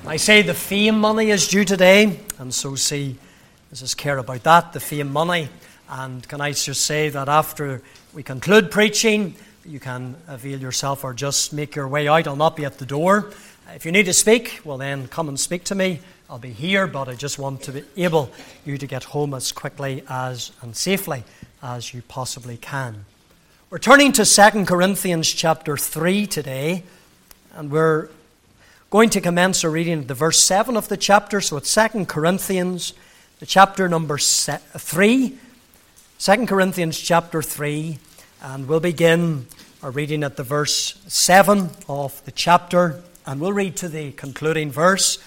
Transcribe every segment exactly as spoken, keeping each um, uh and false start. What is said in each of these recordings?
I say the fame money is due today, and so see Missus care about that, the fame money. And can I just say that after we conclude preaching, you can avail yourself or just make your way out. I'll not be at the door. If you need to speak, well then come and speak to me. I'll be here, but I just want to be able you to get home as quickly as and safely as you possibly can. We're turning to Second Corinthians chapter three today, and we're going to commence our reading at the verse seven of the chapter. So it's Second Corinthians, the chapter number three. Second Corinthians chapter three, and we'll begin our reading at the verse seven of the chapter, and we'll read to the concluding verse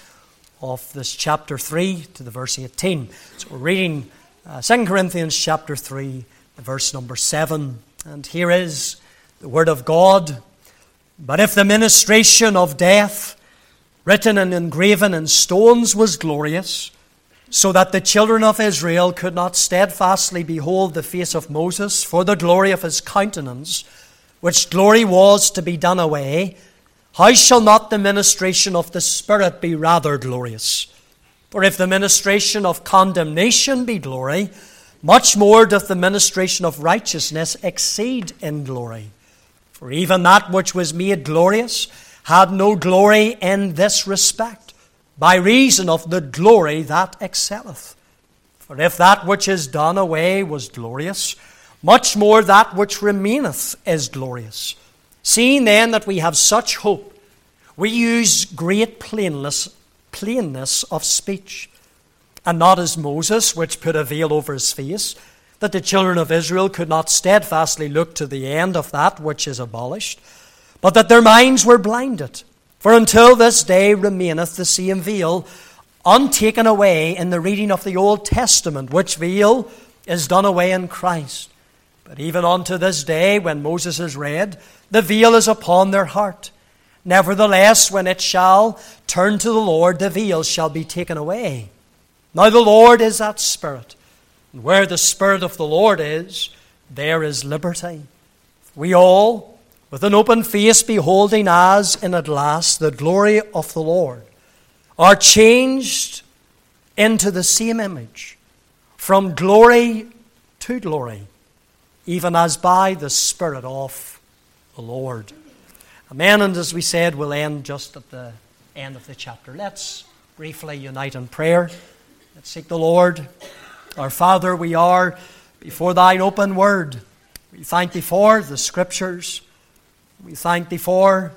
of this chapter three to the verse eighteen. So we're reading uh, Second Corinthians chapter three, the verse number seven, and here is the word of God. But if the ministration of death, written and engraven in stones, was glorious, so that the children of Israel could not steadfastly behold the face of Moses for the glory of his countenance, which glory was to be done away, how shall not the ministration of the Spirit be rather glorious? For if the ministration of condemnation be glory, much more doth the ministration of righteousness exceed in glory. For even that which was made glorious had no glory in this respect, by reason of the glory that excelleth. For if that which is done away was glorious, much more that which remaineth is glorious. Seeing then that we have such hope, we use great plainness, plainness of speech, and not as Moses, which put a veil over his face, that the children of Israel could not steadfastly look to the end of that which is abolished, but that their minds were blinded. For until this day remaineth the same veil, untaken away in the reading of the Old Testament, which veil is done away in Christ. But even unto this day, when Moses is read, the veil is upon their heart. Nevertheless, when it shall turn to the Lord, the veil shall be taken away. Now the Lord is that Spirit, and where the Spirit of the Lord is, there is liberty. We all, with an open face beholding as in a glass the glory of the Lord, are changed into the same image, from glory to glory, even as by the Spirit of the Lord. Amen. And as we said, we'll end just at the end of the chapter. Let's briefly unite in prayer. Let's seek the Lord. Our Father, we are before thine open word. We thank thee for the Scriptures. We thank thee for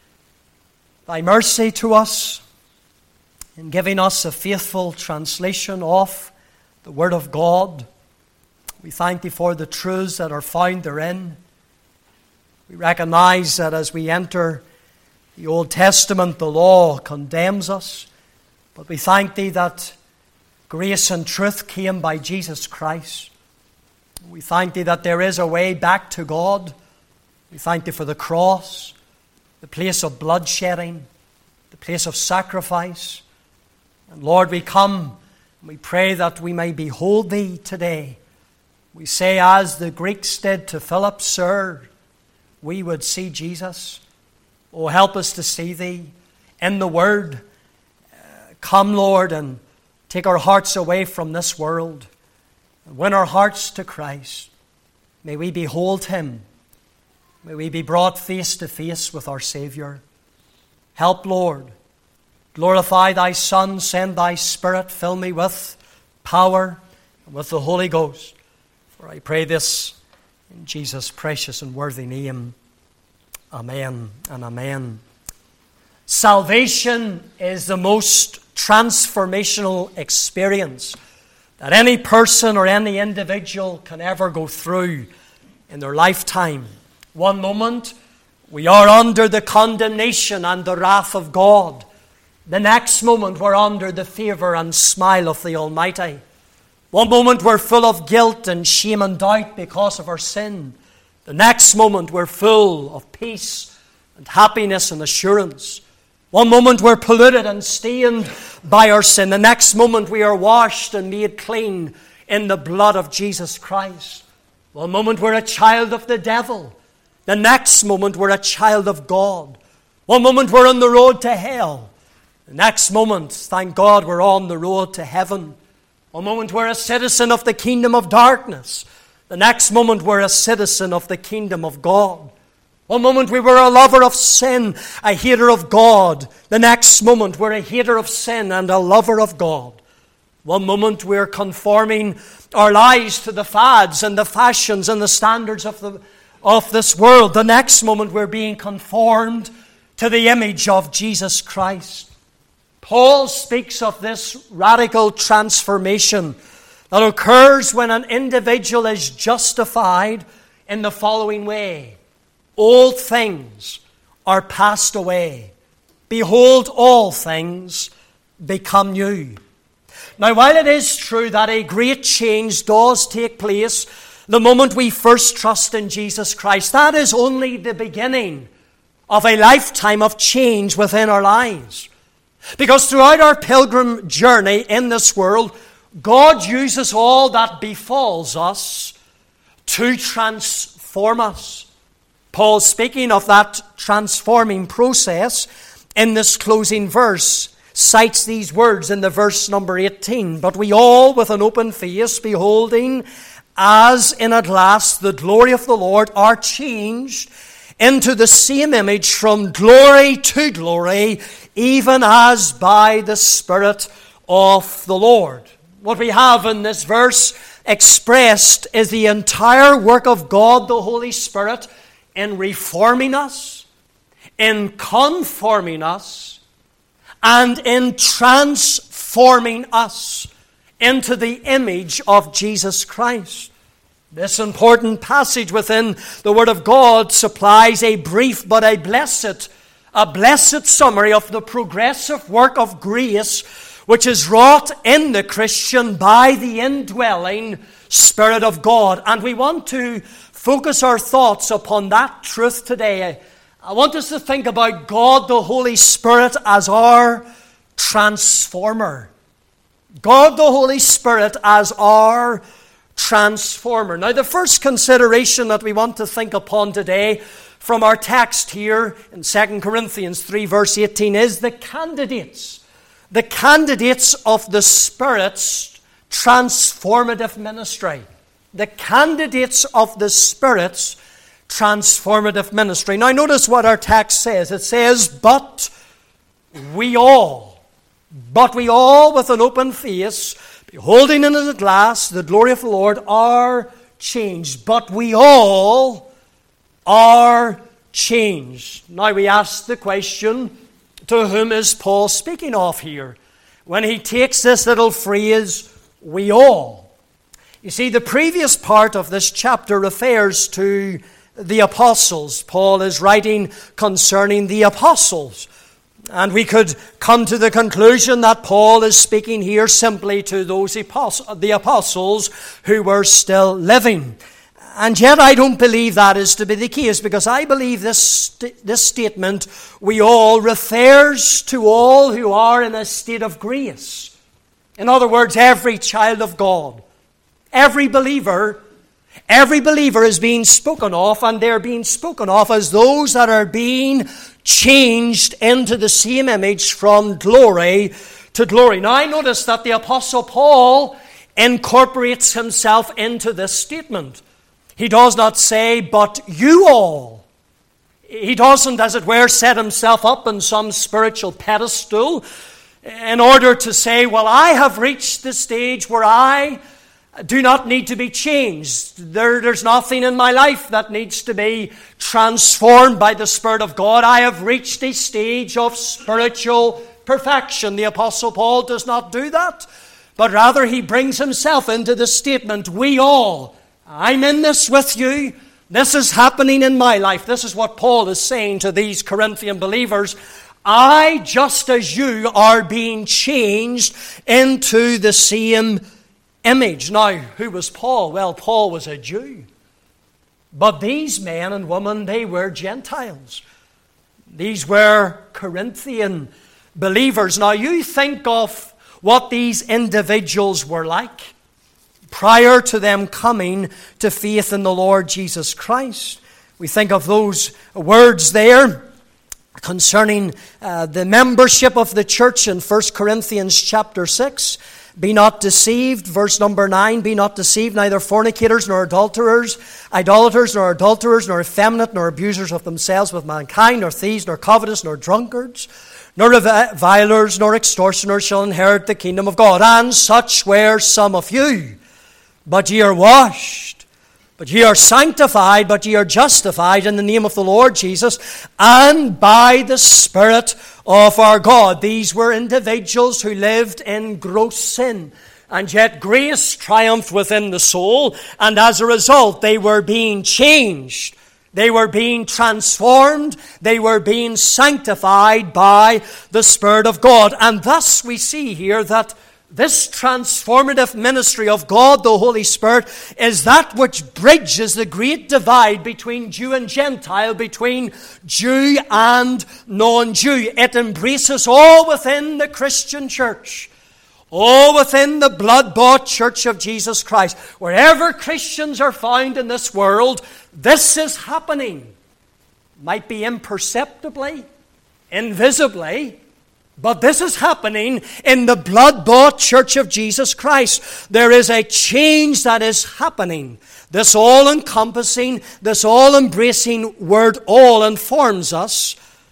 thy mercy to us in giving us a faithful translation of the Word of God. We thank thee for the truths that are found therein. We recognize that as we enter the Old Testament, the law condemns us, but we thank thee that grace and truth came by Jesus Christ. We thank thee that there is a way back to God. We thank thee for the cross, the place of bloodshedding, the place of sacrifice. And Lord, we come and we pray that we may behold thee today. We say, as the Greeks did to Philip, Sir, we would see Jesus. Oh, help us to see thee in the Word. Uh, come, Lord, and take our hearts away from this world and win our hearts to Christ. May we behold him. May we be brought face to face with our Savior. Help, Lord. Glorify thy Son. Send thy Spirit. Fill me with power and with the Holy Ghost. For I pray this in Jesus' precious and worthy name. Amen and amen. Salvation is the most transformational experience that any person or any individual can ever go through in their lifetime. One moment, we are under the condemnation and the wrath of God. The next moment, we're under the favor and smile of the Almighty. One moment, we're full of guilt and shame and doubt because of our sin. The next moment, we're full of peace and happiness and assurance. One moment, we're polluted and stained by our sin. The next moment, we are washed and made clean in the blood of Jesus Christ. One moment, we're a child of the devil. The next moment, we're a child of God. One moment, we're on the road to hell. The next moment, thank God, we're on the road to heaven. One moment we're a citizen of the kingdom of darkness. The next moment we're a citizen of the kingdom of God. One moment we were a lover of sin, a hater of God. The next moment we're a hater of sin and a lover of God. One moment we're conforming our lives to the fads and the fashions and the standards of, the, of this world. The next moment we're being conformed to the image of Jesus Christ. Paul speaks of this radical transformation that occurs when an individual is justified in the following way. Old things are passed away. Behold, all things become new. Now, while it is true that a great change does take place the moment we first trust in Jesus Christ, that is only the beginning of a lifetime of change within our lives. Because throughout our pilgrim journey in this world, God uses all that befalls us to transform us. Paul, speaking of that transforming process in this closing verse, cites these words in the verse number eighteen. But we all, with an open face, beholding as in a glass the glory of the Lord, are changed into the same image from glory to glory, even as by the Spirit of the Lord. What we have in this verse expressed is the entire work of God, the Holy Spirit, in reforming us, in conforming us, and in transforming us into the image of Jesus Christ. This important passage within the Word of God supplies a brief but a blessed, a blessed summary of the progressive work of grace which is wrought in the Christian by the indwelling Spirit of God. And we want to focus our thoughts upon that truth today. I want us to think about God the Holy Spirit as our transformer. God the Holy Spirit as our transformer. Now, the first consideration that we want to think upon today from our text here in Second Corinthians three verse eighteen is the candidates. The candidates of the Spirit's transformative ministry. The candidates of the Spirit's transformative ministry. Now notice what our text says. It says, but we all, but we all with an open face, beholding in a glass the glory of the Lord, are changed. But we all are changed. Now we ask the question, to whom is Paul speaking of here when he takes this little phrase, we all? You see, the previous part of this chapter refers to the apostles. Paul is writing concerning the apostles. And we could come to the conclusion that Paul is speaking here simply to those the apostles who were still living. And yet I don't believe that is to be the case, because I believe this, this statement, we all, refers to all who are in a state of grace. In other words, every child of God, every believer, every believer is being spoken of, and they're being spoken of as those that are being changed into the same image from glory to glory. Now I notice that the Apostle Paul incorporates himself into this statement. He does not say, but you all. He doesn't, as it were, set himself up on some spiritual pedestal in order to say, well, I have reached the stage where I do not need to be changed. There, there's nothing in my life that needs to be transformed by the Spirit of God. I have reached a stage of spiritual perfection. The Apostle Paul does not do that, but rather he brings himself into the statement, we all, I'm in this with you. This is happening in my life. This is what Paul is saying to these Corinthian believers. I, just as you, are being changed into the same image. Now, who was Paul? Well, Paul was a Jew. But these men and women, they were Gentiles. These were Corinthian believers. Now, you think of what these individuals were like prior to them coming to faith in the Lord Jesus Christ. We think of those words there concerning uh, the membership of the church in First Corinthians chapter six. Be not deceived, verse number nine, be not deceived, neither fornicators, nor adulterers, idolaters, nor adulterers, nor effeminate, nor abusers of themselves with mankind, nor thieves, nor covetous, nor drunkards, nor revilers, nor extortioners shall inherit the kingdom of God. And such were some of you. But ye are washed, but ye are sanctified, but ye are justified in the name of the Lord Jesus, and by the Spirit of our God. These were individuals who lived in gross sin, and yet grace triumphed within the soul, and as a result they were being changed. They were being transformed. They were being sanctified by the Spirit of God. And thus we see here that this transformative ministry of God, the Holy Spirit, is that which bridges the great divide between Jew and Gentile, between Jew and non-Jew. It embraces all within the Christian church, all within the blood-bought church of Jesus Christ. Wherever Christians are found in this world, this is happening. Might be imperceptibly, invisibly, but this is happening in the blood-bought church of Jesus Christ. There is a change that is happening. This all-encompassing, this all-embracing word all informs us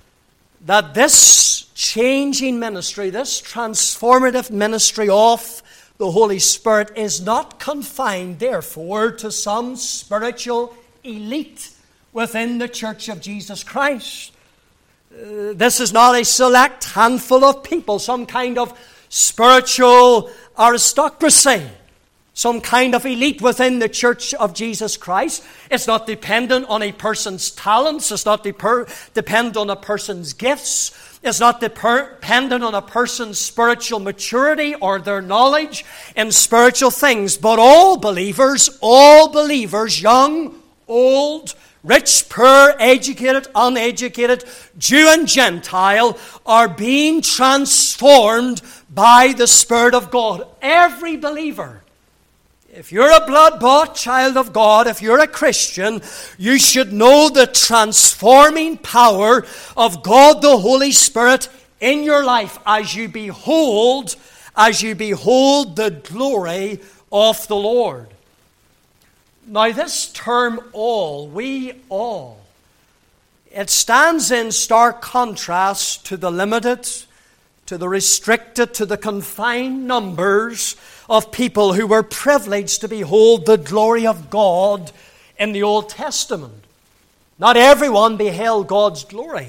that this changing ministry, this transformative ministry of the Holy Spirit is not confined, therefore, to some spiritual elite within the church of Jesus Christ. Uh, this is not a select handful of people, some kind of spiritual aristocracy, some kind of elite within the church of Jesus Christ. It's not dependent on a person's talents. It's not deper- dependent on a person's gifts. It's not deper- dependent on a person's spiritual maturity or their knowledge in spiritual things. But all believers, all believers, young, old, rich, poor, educated, uneducated, Jew and Gentile, are being transformed by the Spirit of God. Every believer. If you're a blood-bought child of God, if you're a Christian, you should know the transforming power of God the Holy Spirit in your life as you behold, as you behold the glory of the Lord. Now this term all, we all, it stands in stark contrast to the limited, to the restricted, to the confined numbers of people who were privileged to behold the glory of God in the Old Testament. Not everyone beheld God's glory.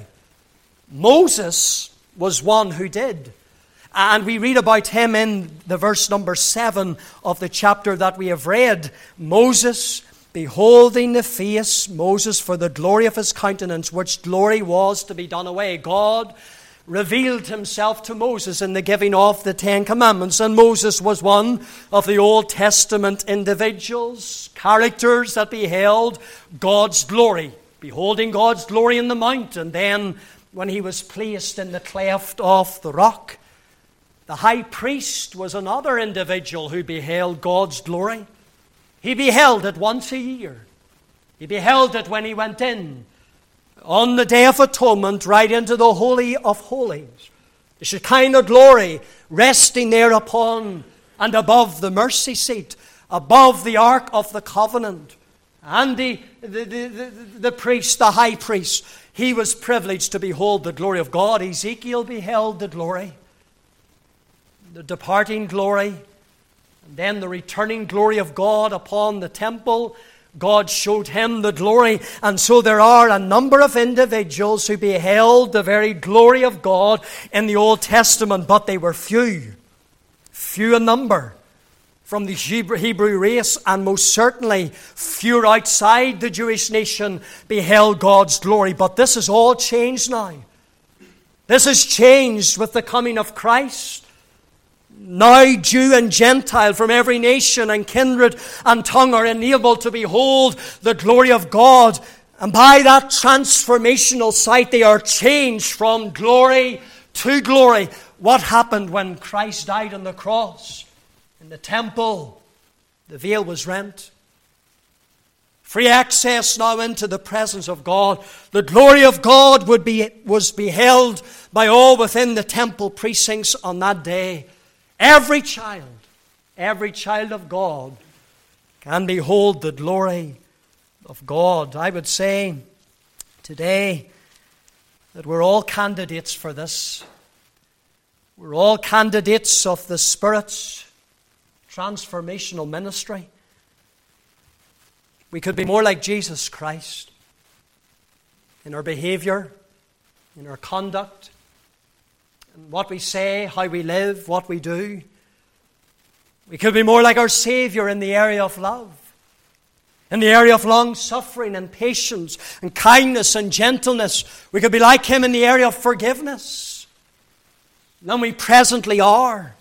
Moses was one who did. And we read about him in the verse number seven of the chapter that we have read. Moses, beholding the face, Moses for the glory of his countenance, which glory was to be done away. God revealed himself to Moses in the giving of the Ten Commandments. And Moses was one of the Old Testament individuals, characters that beheld God's glory, beholding God's glory in the mountain. Then when he was placed in the cleft of the rock, the high priest was another individual who beheld God's glory. He beheld it once a year. He beheld it when he went in on the Day of Atonement, right into the Holy of Holies. The Shekinah glory resting there upon and above the mercy seat, above the Ark of the Covenant. And the, the, the, the, the priest, the high priest, he was privileged to behold the glory of God. Ezekiel beheld the glory, the departing glory, and then the returning glory of God upon the temple. God showed him the glory. And so there are a number of individuals who beheld the very glory of God in the Old Testament, but they were few, few in number from the Hebrew race, and most certainly few outside the Jewish nation beheld God's glory. But this is all changed now. This has changed with the coming of Christ. Now Jew and Gentile from every nation and kindred and tongue are enabled to behold the glory of God. And by that transformational sight, they are changed from glory to glory. What happened when Christ died on the cross? In the temple, the veil was rent. Free access now into the presence of God. The glory of God would be, was beheld by all within the temple precincts on that day. Every child, every child of God can behold the glory of God. I would say today that we're all candidates for this. We're all candidates of the Spirit's transformational ministry. We could be more like Jesus Christ in our behavior, in our conduct, in what we say, how we live, what we do. We could be more like our Savior in the area of love, in the area of long-suffering and patience and kindness and gentleness. We could be like Him in the area of forgiveness than we presently are.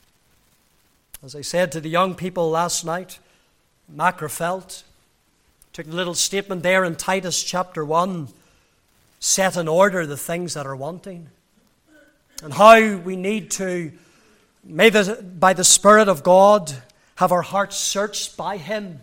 As I said to the young people last night, Macrofelt took a little statement there in Titus chapter one, set in order the things that are wanting, and how we need to, may the, by the Spirit of God, have our hearts searched by Him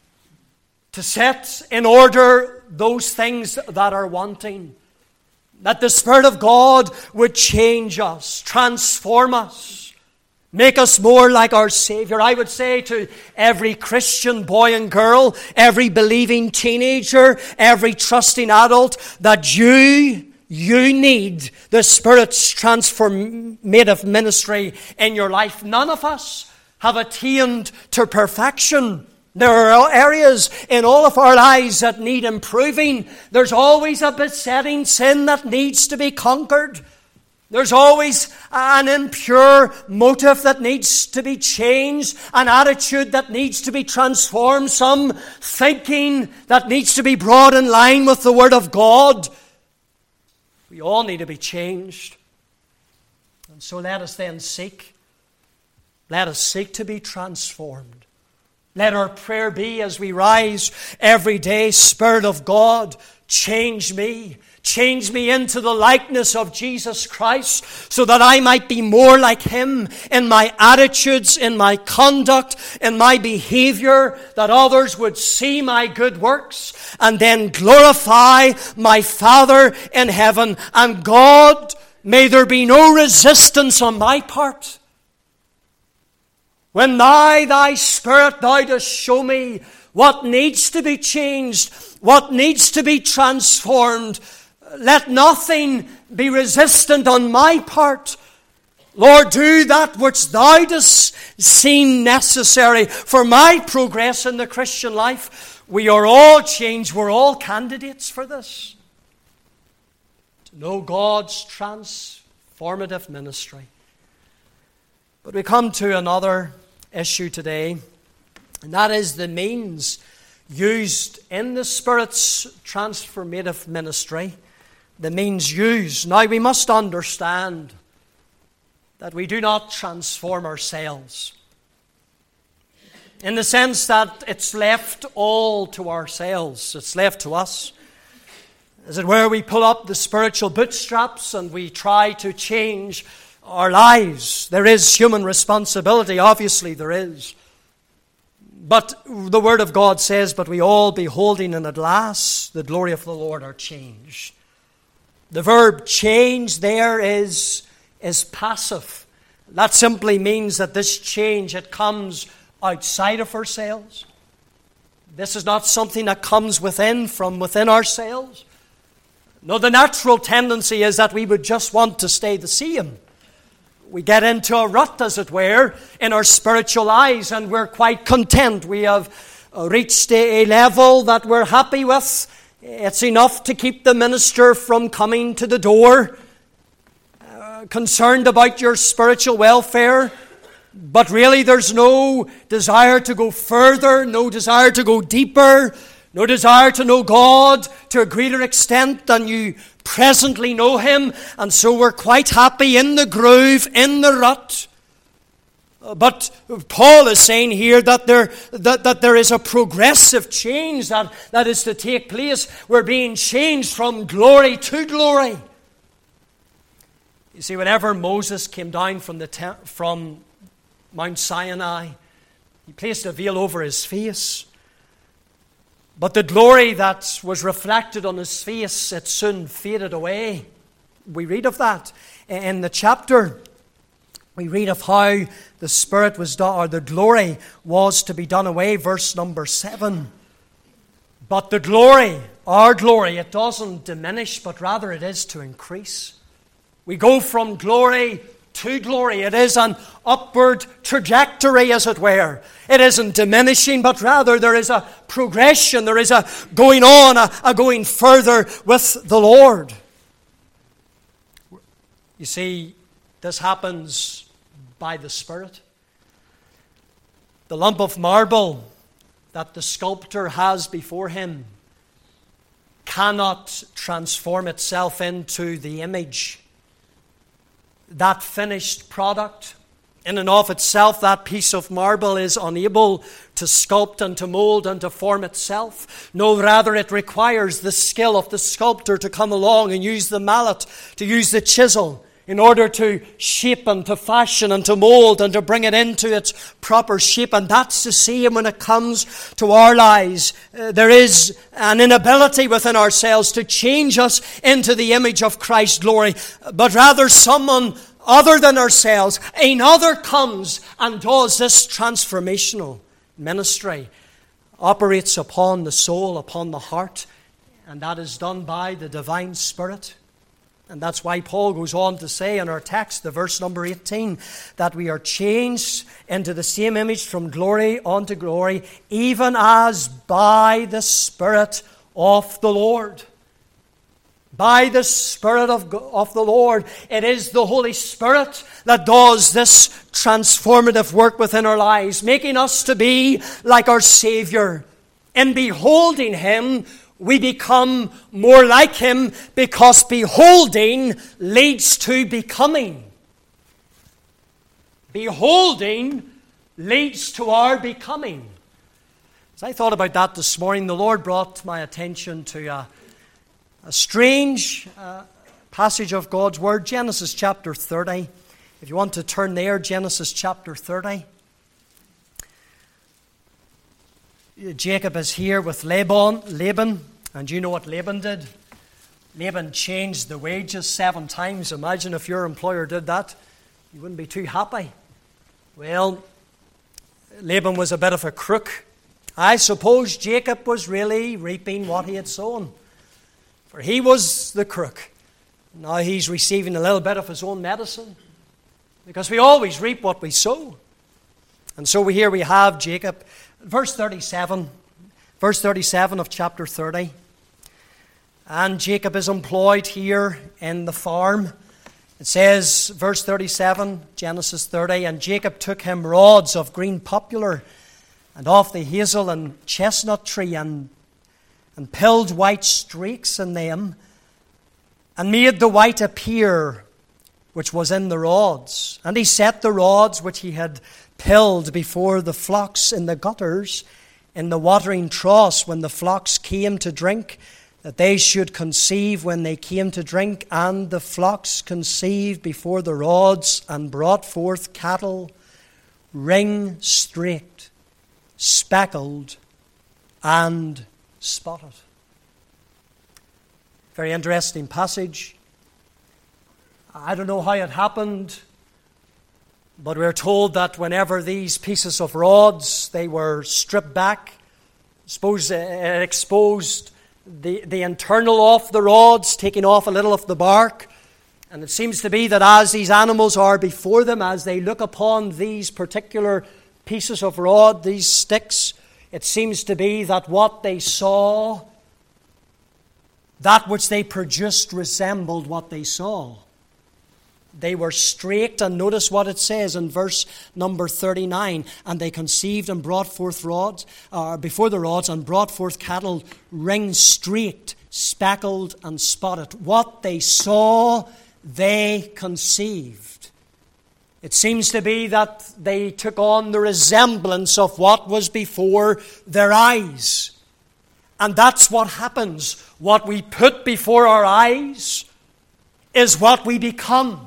to set in order those things that are wanting. That the Spirit of God would change us, transform us, make us more like our Savior. I would say to every Christian boy and girl, every believing teenager, every trusting adult, that you, you need the Spirit's transformative ministry in your life. None of us have attained to perfection. There are areas in all of our lives that need improving. There's always a besetting sin that needs to be conquered. There's always an impure motive that needs to be changed, an attitude that needs to be transformed, some thinking that needs to be brought in line with the Word of God. We all need to be changed. And so let us then seek. Let us seek to be transformed. Let our prayer be as we rise every day, Spirit of God, change me. Change me into the likeness of Jesus Christ so that I might be more like Him in my attitudes, in my conduct, in my behavior, that others would see my good works and then glorify my Father in heaven. And God, may there be no resistance on my part. When Thou, Thy Spirit, Thou dost show me what needs to be changed, what needs to be transformed, let nothing be resistant on my part. Lord, do that which Thou dost seem necessary for my progress in the Christian life. We are all changed. We're all candidates for this. To know God's transformative ministry. But we come to another issue today, and that is the means used in the Spirit's transformative ministry. The means used. Now we must understand that we do not transform ourselves, in the sense that it's left all to ourselves. It's left to us. As it were, we pull up the spiritual bootstraps and we try to change our lives. There is human responsibility, obviously there is. But the Word of God says, but we all beholding in a glass the glory of the Lord are changed. The verb change there is, is passive. That simply means that this change, it comes outside of ourselves. This is not something that comes within, from within ourselves. No, the natural tendency is that we would just want to stay the same. We get into a rut, as it were, in our spiritual lives, and we're quite content. We have reached a level that we're happy with. It's enough to keep the minister from coming to the door, uh, concerned about your spiritual welfare. But really there's no desire to go further, no desire to go deeper, no desire to know God to a greater extent than you presently know Him. And so we're quite happy in the groove, in the rut. But Paul is saying here that there, that, that there is a progressive change that, that is to take place. We're being changed from glory to glory. You see, whenever Moses came down from, the te- from Mount Sinai, he placed a veil over his face. But the glory that was reflected on his face, it soon faded away. We read of that in the chapter. We read of how the Spirit was done, or the glory was to be done away, verse number seven. But the glory, our glory, it doesn't diminish, but rather it is to increase. We go from glory to glory. It is an upward trajectory, as it were. It isn't diminishing, but rather there is a progression. There is a going on, a, a going further with the Lord. You see, this happens by the Spirit. The lump of marble that the sculptor has before him cannot transform itself into the image. That finished product, in and of itself, that piece of marble is unable to sculpt and to mold and to form itself. No, rather it requires the skill of the sculptor to come along and use the mallet, to use the chisel, in order to shape and to fashion and to mold and to bring it into its proper shape. And that's the same when it comes to our lives. Uh, there is an inability within ourselves to change us into the image of Christ's glory, but rather someone other than ourselves, another comes and does this transformational ministry, operates upon the soul, upon the heart, and that is done by the divine Spirit. And that's why Paul goes on to say in our text, the verse number eighteen, that we are changed into the same image from glory unto glory, even as by the Spirit of the Lord. By the Spirit of, of the Lord. It is the Holy Spirit that does this transformative work within our lives, making us to be like our Savior. In beholding Him, we become more like Him, because beholding leads to becoming. Beholding leads to our becoming. As I thought about that this morning, the Lord brought my attention to a, a strange uh, passage of God's Word, Genesis chapter thirty. If you want to turn there, Genesis chapter thirty. Jacob is here with Laban, Laban, and you know what Laban did? Laban changed the wages seven times. Imagine if your employer did that. You wouldn't be too happy. Well, Laban was a bit of a crook. I suppose Jacob was really reaping what he had sown, for he was the crook. Now he's receiving a little bit of his own medicine, because we always reap what we sow. And so here we have Jacob. Verse thirty-seven, verse thirty-seven of chapter thirty. And Jacob is employed here in the farm. It says, verse thirty-seven, Genesis thirty, and Jacob took him rods of green poplar, and of the hazel and chestnut tree, and, and pilled white streaks in them, and made the white appear, which was in the rods. And he set the rods which he had pilled before the flocks in the gutters, in the watering troughs, when the flocks came to drink, that they should conceive when they came to drink. And the flocks conceived before the rods, and brought forth cattle, ring-streaked, speckled, and spotted. Very interesting passage. I don't know how it happened, but we're told that whenever these pieces of rods, they were stripped back, I suppose it exposed the, the internal of the rods, taking off a little of the bark. And it seems to be that as these animals are before them, as they look upon these particular pieces of rod, these sticks, it seems to be that what they saw, that which they produced, resembled what they saw. They were streaked, and notice what it says in verse number thirty-nine. And they conceived and brought forth rods, uh, before the rods, and brought forth cattle ring-streaked, speckled, and spotted. What they saw, they conceived. It seems to be that they took on the resemblance of what was before their eyes. And that's what happens. What we put before our eyes is what we become.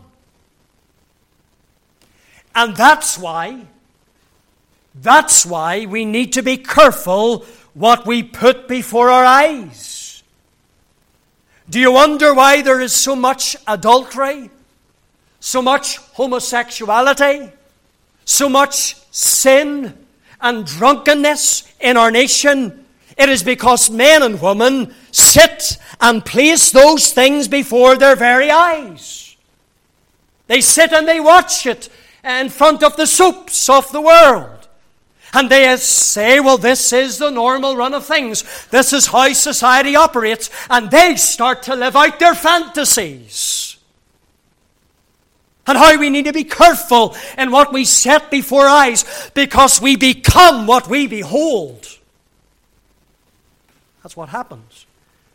And that's why, that's why we need to be careful what we put before our eyes? Do you wonder why there is so much adultery, so much homosexuality, so much sin and drunkenness in our nation? It is because men and women sit and place those things before their very eyes. They sit and they watch it in front of the soaps of the world. And they say, well, this is the normal run of things. This is how society operates. And they start to live out their fantasies. And how we need to be careful in what we set before our eyes, because we become what we behold. That's what happens.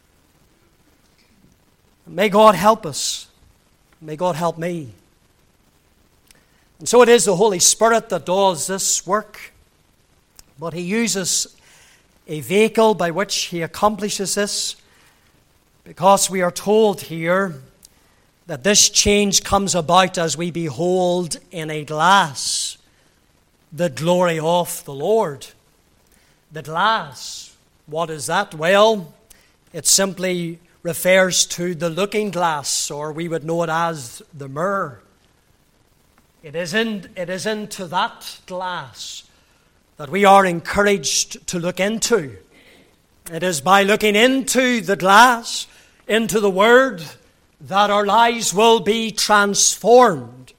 May God help us. May God help me. And so it is the Holy Spirit that does this work. But He uses a vehicle by which He accomplishes this, because we are told here that this change comes about as we behold in a glass the glory of the Lord. The glass, what is that? Well, it simply refers to the looking glass, or we would know it as the mirror. It is in, it is into that glass that we are encouraged to look into. It is by looking into the glass, into the Word, that our lives will be transformed.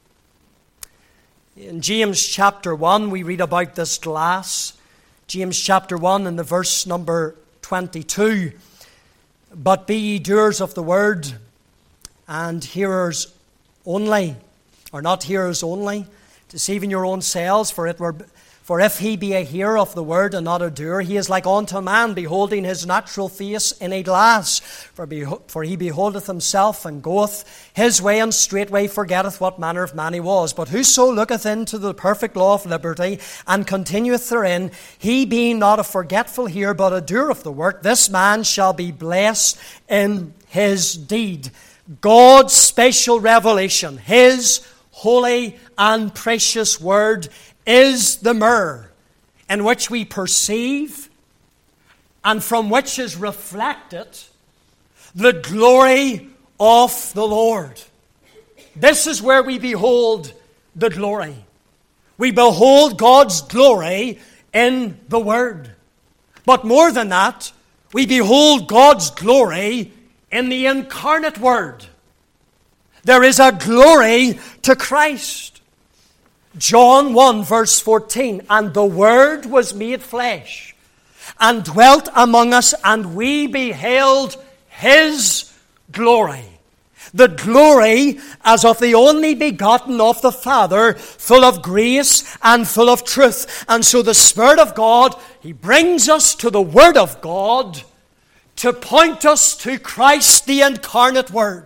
In James chapter one, we read about this glass. James chapter one and the verse number twenty-two. But be ye doers of the word, and hearers only, or not hearers only, deceiving your own selves, for it were... For if he be a hearer of the word and not a doer, he is like unto a man beholding his natural face in a glass. For, beho- for he beholdeth himself and goeth his way, and straightway forgetteth what manner of man he was. But whoso looketh into the perfect law of liberty and continueth therein, he being not a forgetful hearer but a doer of the work, this man shall be blessed in his deed. God's special revelation, His holy and precious word, is the mirror in which we perceive and from which is reflected the glory of the Lord. This is where we behold the glory. We behold God's glory in the Word. But more than that, we behold God's glory in the incarnate Word. There is a glory to Christ. John one verse fourteen, and the Word was made flesh, and dwelt among us, and we beheld His glory. The glory as of the only begotten of the Father, full of grace and full of truth. And so the Spirit of God, He brings us to the Word of God to point us to Christ, the incarnate Word.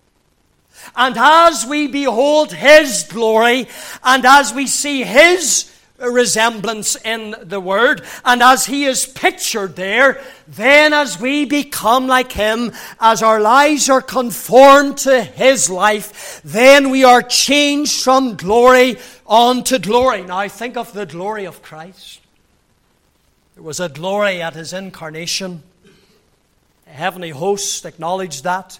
And as we behold His glory, and as we see His resemblance in the Word, and as He is pictured there, then as we become like Him, as our lives are conformed to His life, then we are changed from glory unto glory. Now think of the glory of Christ. There was a glory at His incarnation. A heavenly host acknowledged that.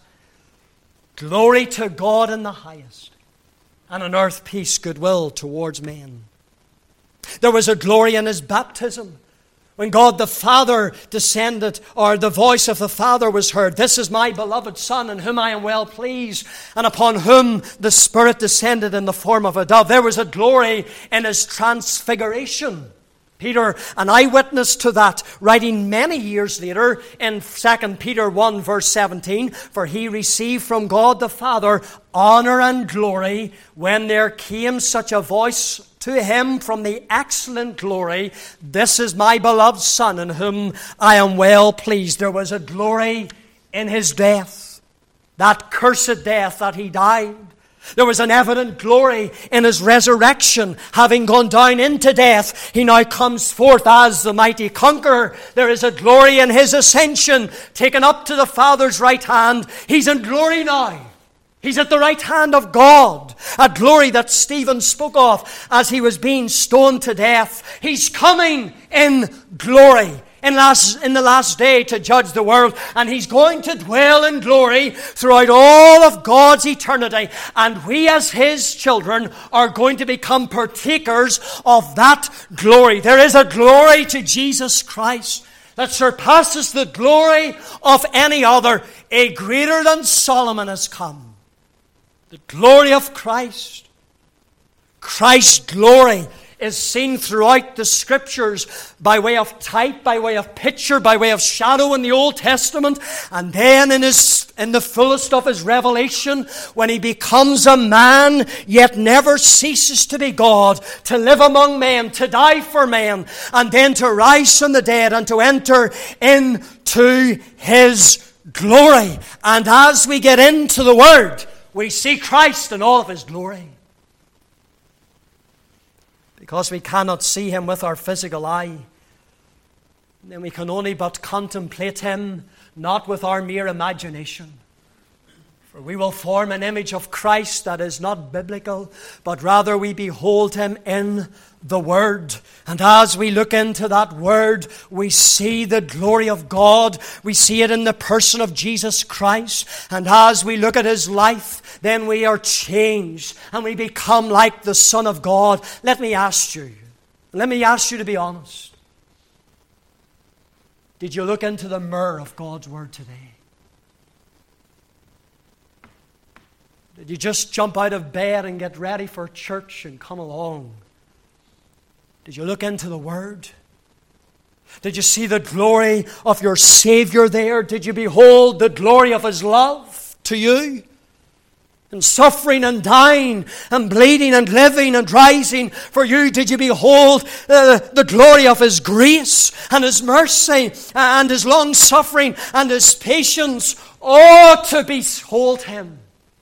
Glory to God in the highest, and on earth peace, goodwill towards men. There was a glory in His baptism. When God the Father descended, or the voice of the Father was heard, "This is my beloved Son, in whom I am well pleased," and upon whom the Spirit descended in the form of a dove. There was a glory in His transfiguration. Peter, an eyewitness to that, writing many years later in Second Peter one verse seventeen, "For He received from God the Father honor and glory when there came such a voice to Him from the excellent glory, This is my beloved Son, in whom I am well pleased." There was a glory in His death, that cursed death that He died. There was an evident glory in His resurrection. Having gone down into death, He now comes forth as the mighty conqueror. There is a glory in His ascension, taken up to the Father's right hand. He's in glory now. He's at the right hand of God. A glory that Stephen spoke of as he was being stoned to death. He's coming in glory in, last, in the last day to judge the world. And He's going to dwell in glory throughout all of God's eternity. And we as His children are going to become partakers of that glory. There is a glory to Jesus Christ that surpasses the glory of any other. A greater than Solomon has come. The glory of Christ. Christ's glory is seen throughout the Scriptures by way of type, by way of picture, by way of shadow in the Old Testament, and then in his in the fullest of His revelation, when He becomes a man, yet never ceases to be God, to live among men, to die for men, and then to rise from the dead and to enter into His glory. And as we get into the Word, we see Christ in all of His glory. Because we cannot see Him with our physical eye, then we can only but contemplate Him, not with our mere imagination. For we will form an image of Christ that is not biblical, but rather we behold Him in the Word. And as we look into that Word, we see the glory of God. We see it in the person of Jesus Christ. And as we look at His life, then we are changed and we become like the Son of God. Let me ask you, let me ask you to be honest. Did you look into the mirror of God's Word today? Did you just jump out of bed and get ready for church and come along? Did you look into the Word? Did you see the glory of your Savior there? Did you behold the glory of His love to you? And suffering and dying and bleeding and living and rising for you, did you behold uh, the glory of His grace and His mercy and His long suffering and His patience? Oh, to behold Him.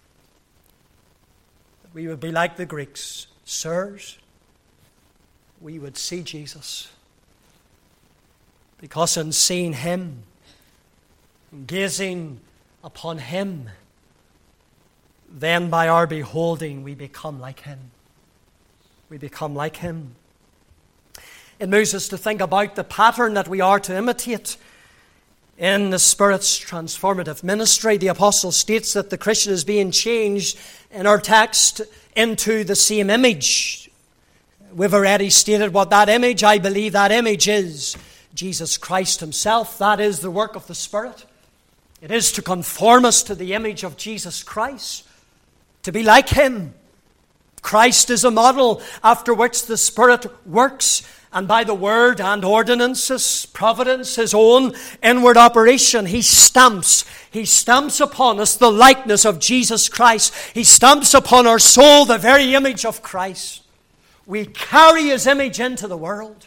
We would be like the Greeks. Sirs, we would see Jesus. Because in seeing Him, gazing upon Him, then by our beholding we become like Him. We become like Him. It moves us to think about the pattern that we are to imitate in the Spirit's transformative ministry. The apostle states that the Christian is being changed in our text into the same image. We've already stated what that image, I believe that image is Jesus Christ Himself. That is the work of the Spirit. It is to conform us to the image of Jesus Christ, to be like Him. Christ is a model after which the Spirit works, and by the word and ordinances, providence, His own inward operation, He stamps. He stamps upon us the likeness of Jesus Christ. He stamps upon our soul the very image of Christ. We carry His image into the world.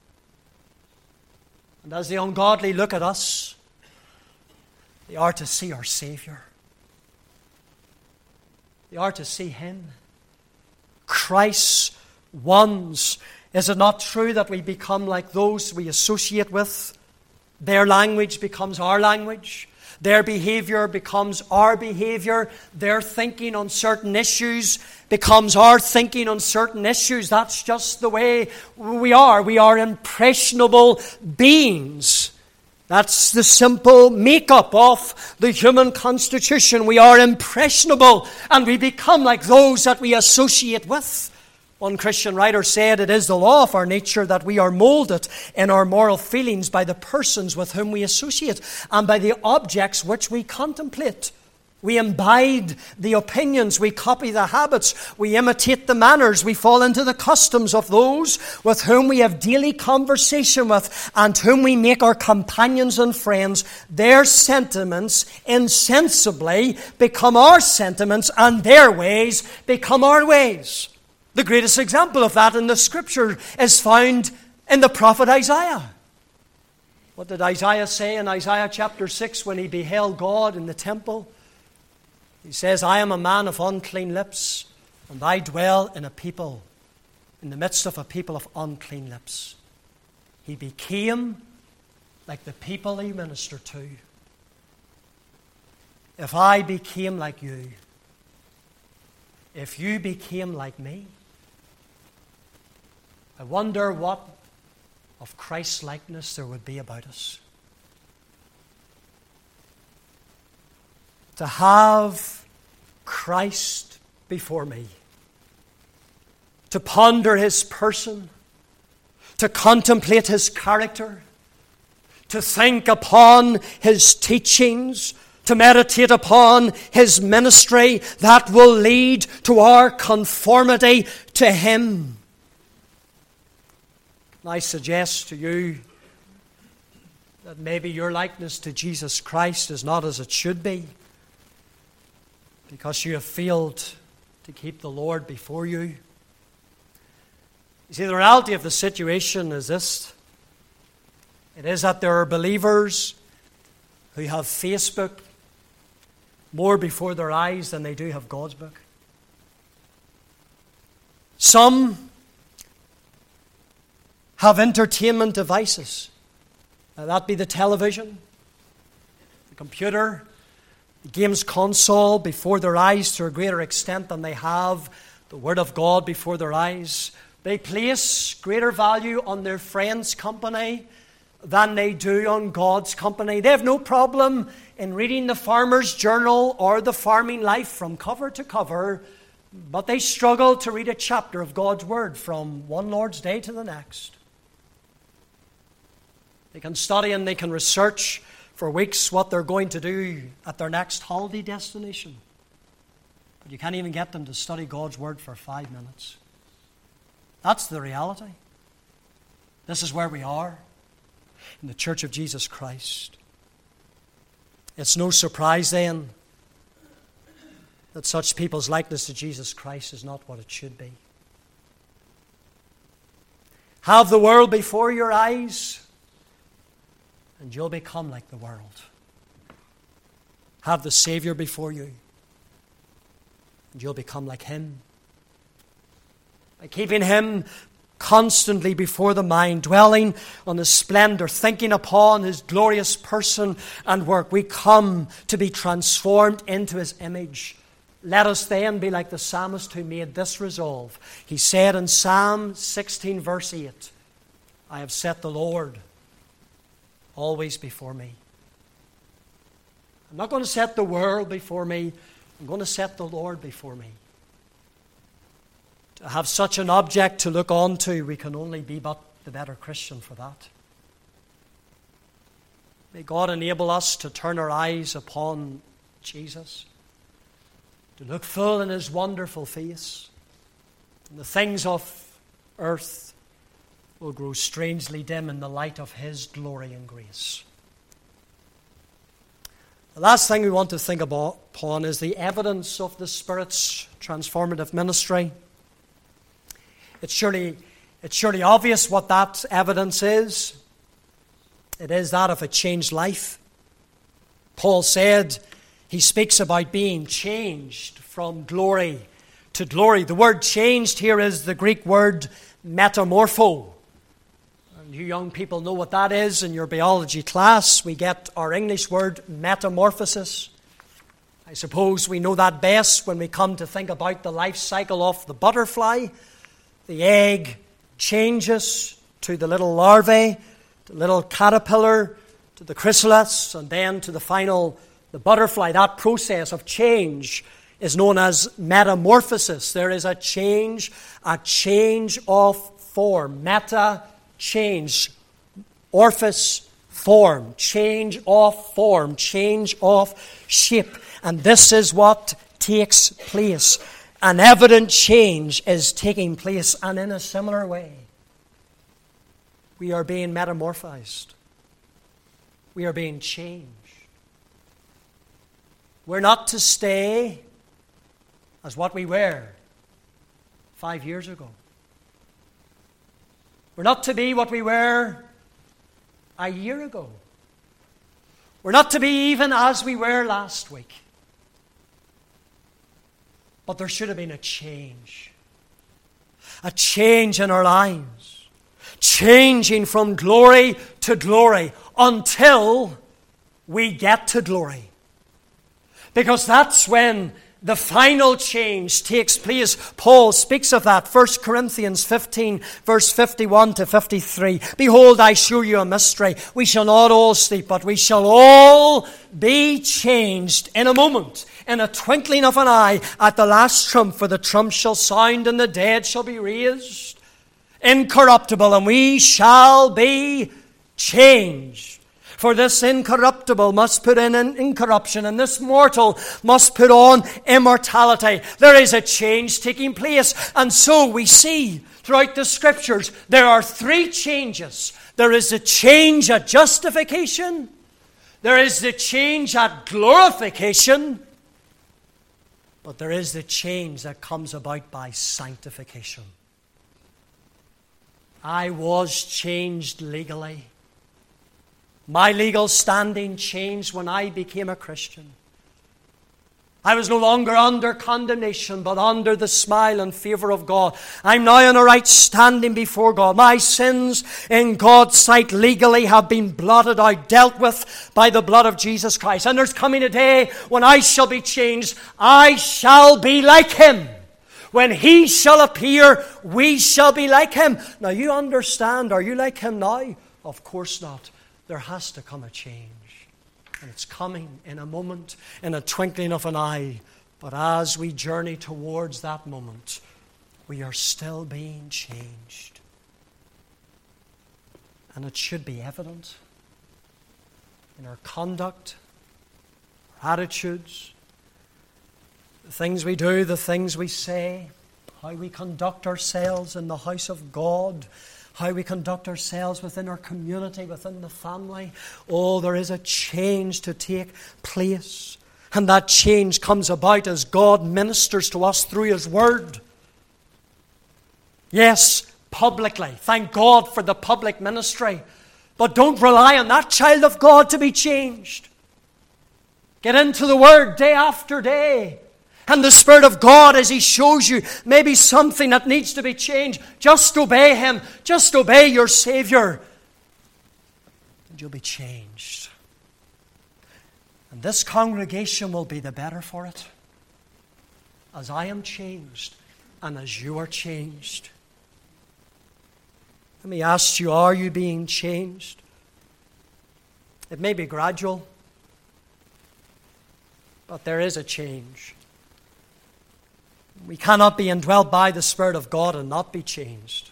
And as the ungodly look at us, they are to see our Savior. They are to see Him. Christ's ones. Is it not true that we become like those we associate with? Their language becomes our language. Their behavior becomes our behavior. Their thinking on certain issues becomes our thinking on certain issues. That's just the way we are. We are impressionable beings. That's the simple makeup of the human constitution. We are impressionable and we become like those that we associate with. One Christian writer said, it is the law of our nature that we are molded in our moral feelings by the persons with whom we associate and by the objects which we contemplate. We imbibe the opinions, we copy the habits, we imitate the manners, we fall into the customs of those with whom we have daily conversation with and whom we make our companions and friends. Their sentiments insensibly become our sentiments and their ways become our ways. The greatest example of that in the Scripture is found in the prophet Isaiah. What did Isaiah say in Isaiah chapter six when he beheld God in the temple? He says, I am a man of unclean lips, and I dwell in a people, in the midst of a people of unclean lips. He became like the people he ministered to. If I became like you, if you became like me, I wonder what of Christ's likeness there would be about us. To have Christ before me, to ponder his person, to contemplate his character, to think upon his teachings, to meditate upon his ministry, that will lead to our conformity to him. I suggest to you that maybe your likeness to Jesus Christ is not as it should be, because you have failed to keep the Lord before you. You see, the reality of the situation is this. It is that there are believers who have Facebook more before their eyes than they do have God's book. Some have entertainment devices. Now, that be the television, the computer, the games console before their eyes to a greater extent than they have the Word of God before their eyes. They place greater value on their friends' company than they do on God's company. They have no problem in reading the Farmer's Journal or the Farming Life from cover to cover, but they struggle to read a chapter of God's Word from one Lord's Day to the next. They can study and they can research for weeks what they're going to do at their next holiday destination, but you can't even get them to study God's Word for five minutes. That's the reality. This is where we are in the Church of Jesus Christ. It's no surprise then that such people's likeness to Jesus Christ is not what it should be. Have the world before your eyes, and you'll become like the world. Have the Savior before you, and you'll become like him. By keeping him constantly before the mind, dwelling on his splendor, thinking upon his glorious person and work, we come to be transformed into his image. Let us then be like the psalmist who made this resolve. He said in Psalm sixteen, verse eight, I have set the Lord always before me. I'm not going to set the world before me. I'm going to set the Lord before me. To have such an object to look on to, we can only be but the better Christian for that. May God enable us to turn our eyes upon Jesus, to look full in his wonderful face, and the things of earth will grow strangely dim in the light of his glory and grace. The last thing we want to think about, upon is the evidence of the Spirit's transformative ministry. It's surely, it's surely obvious what that evidence is. It is that of a changed life. Paul said, he speaks about being changed from glory to glory. The word changed here is the Greek word metamorpho. And you young people know what that is in your biology class. We get our English word metamorphosis. I suppose we know that best when we come to think about the life cycle of the butterfly. The egg changes to the little larvae, the little caterpillar, to the chrysalis, and then to the final, the butterfly. That process of change is known as metamorphosis. There is a change, a change of form. Meta, change. Orphos, form. Change of form. Change of shape. And this is what takes place. An evident change is taking place, and in a similar way, we are being metamorphized. We are being changed. We're not to stay as what we were five years ago. We're not to be what we were a year ago. We're not to be even as we were last week. But there should have been a change. A change in our lives. Changing from glory to glory until we get to glory. Because that's when The final change takes place. Paul speaks of that. First Corinthians fifteen, verse fifty-one to fifty-three. Behold, I show you a mystery. We shall not all sleep, but we shall all be changed in a moment, in a twinkling of an eye, at the last trump. For the trump shall sound, and the dead shall be raised incorruptible, and we shall be changed. For this incorruptible must put in an incorruption, and this mortal must put on immortality. There is a change taking place. And so we see throughout the Scriptures, there are three changes. There is a change at justification. There is the change at glorification. But there is the change that comes about by sanctification. I was changed legally. My legal standing changed when I became a Christian. I was no longer under condemnation, but under the smile and favor of God. I'm now in a right standing before God. My sins in God's sight legally have been blotted out, dealt with by the blood of Jesus Christ. And there's coming a day when I shall be changed. I shall be like Him. When He shall appear, we shall be like Him. Now you understand, are you like Him now? Of course not. There has to come a change. And it's coming in a moment, in a twinkling of an eye. But as we journey towards that moment, we are still being changed. And it should be evident in our conduct, our attitudes, the things we do, the things we say, how we conduct ourselves in the house of God, how we conduct ourselves within our community, within the family. Oh, there is a change to take place. And that change comes about as God ministers to us through His Word. Yes, publicly. Thank God for the public ministry. But don't rely on that child of God to be changed. Get into the Word day after day. And the Spirit of God, as He shows you maybe something that needs to be changed, just obey Him. Just obey your Savior. And you'll be changed. And this congregation will be the better for it. As I am changed and as you are changed. Let me ask you, are you being changed? It may be gradual, but there is a change. We cannot be indwelt by the Spirit of God and not be changed.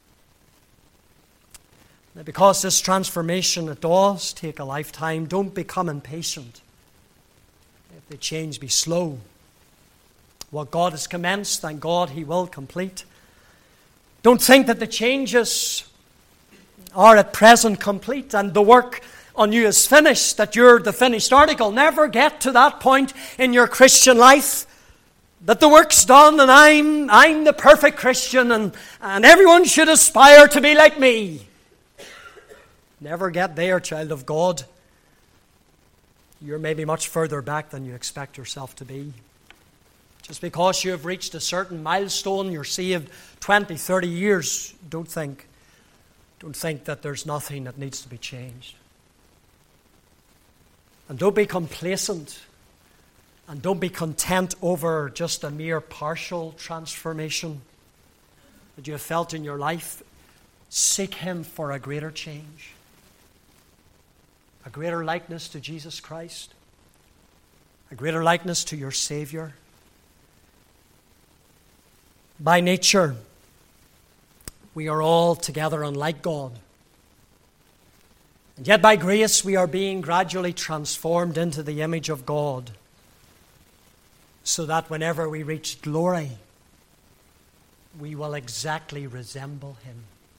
Now, because this transformation, it does take a lifetime, don't become impatient. If the change be slow, what God has commenced, thank God He will complete. Don't think that the changes are at present complete and the work on you is finished, that you're the finished article. Never get to that point in your Christian life that the work's done and I'm I'm the perfect Christian and, and everyone should aspire to be like me. Never get there, child of God. You're maybe much further back than you expect yourself to be. Just because you have reached a certain milestone, you're saved twenty, thirty years, don't think, don't think that there's nothing that needs to be changed. And don't be complacent. And don't be content over just a mere partial transformation that you have felt in your life. Seek Him for a greater change, a greater likeness to Jesus Christ, a greater likeness to your Savior. By nature, we are all together unlike God. And yet by grace, we are being gradually transformed into the image of God, so that whenever we reach glory, we will exactly resemble Him.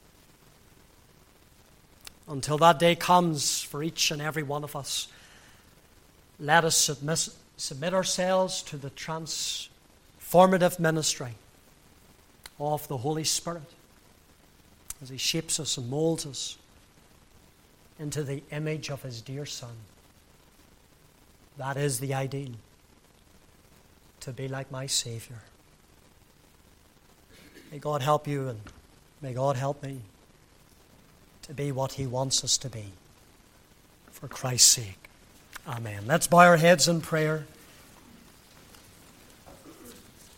Until that day comes for each and every one of us, let us submit, submit ourselves to the transformative ministry of the Holy Spirit as He shapes us and molds us into the image of His dear Son. That is the ideal. To be like my Savior. May God help you and may God help me to be what He wants us to be. For Christ's sake. Amen. Let's bow our heads in prayer.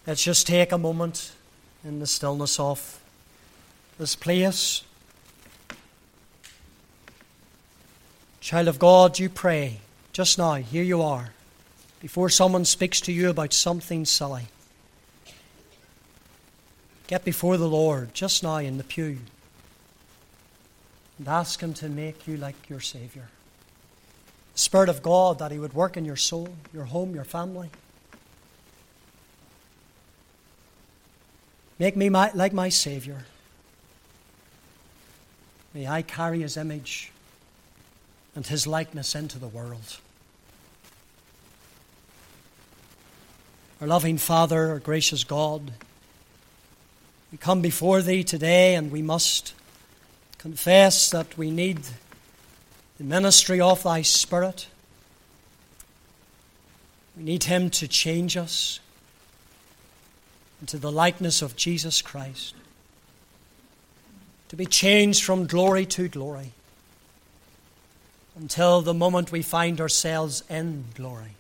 Let's just take a moment in the stillness of this place. Child of God, you pray just now. Here you are. Before someone speaks to you about something silly, get before the Lord just now in the pew and ask Him to make you like your Savior. The Spirit of God, that He would work in your soul, your home, your family. Make me my, like my Savior. May I carry His image and His likeness into the world. Our loving Father, our gracious God, we come before Thee today and we must confess that we need the ministry of Thy Spirit. We need Him to change us into the likeness of Jesus Christ, to be changed from glory to glory until the moment we find ourselves in glory.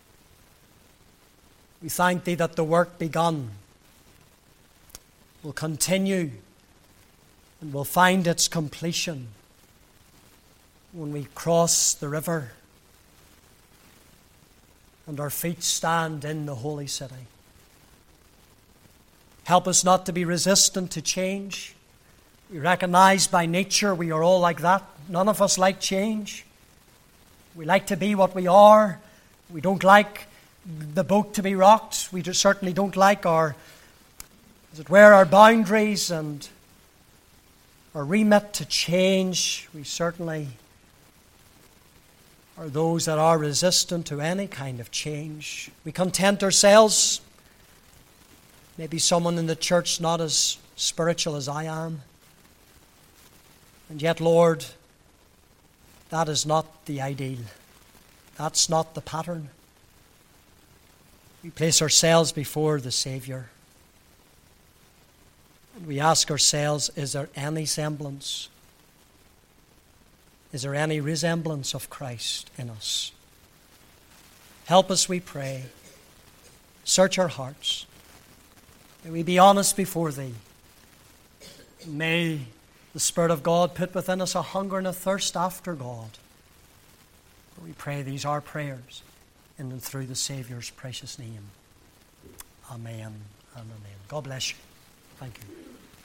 We thank Thee that the work begun will continue and will find its completion when we cross the river and our feet stand in the holy city. Help us not to be resistant to change. We recognize by nature we are all like that. None of us like change. We like to be what we are. We don't like the boat to be rocked. We just certainly don't like our, as it were, our boundaries and our remit to change. We certainly are those that are resistant to any kind of change. We content ourselves. Maybe someone in the church not as spiritual as I am. And yet, Lord, that is not the ideal. That's not the pattern. We place ourselves before the Savior. And we ask ourselves, is there any semblance? Is there any resemblance of Christ in us? Help us, we pray. Search our hearts. May we be honest before Thee. May the Spirit of God put within us a hunger and a thirst after God. We pray these are prayers in and through the Saviour's precious name. Amen and amen. God bless you. Thank you.